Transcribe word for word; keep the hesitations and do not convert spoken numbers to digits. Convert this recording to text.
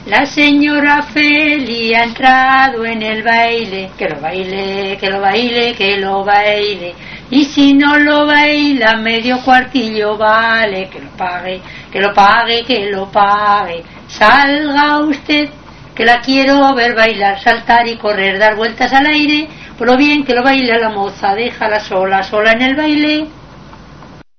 La señora Feli ha entrado en el baile, que lo baile, que lo baile, que lo baile. Y si no lo baila, medio cuartillo vale, que lo pague, que lo pague, que lo pague. Salga usted, que la quiero ver bailar, saltar y correr, dar vueltas al aire. Por lo bien que lo baila la moza, déjala sola, sola en el baile.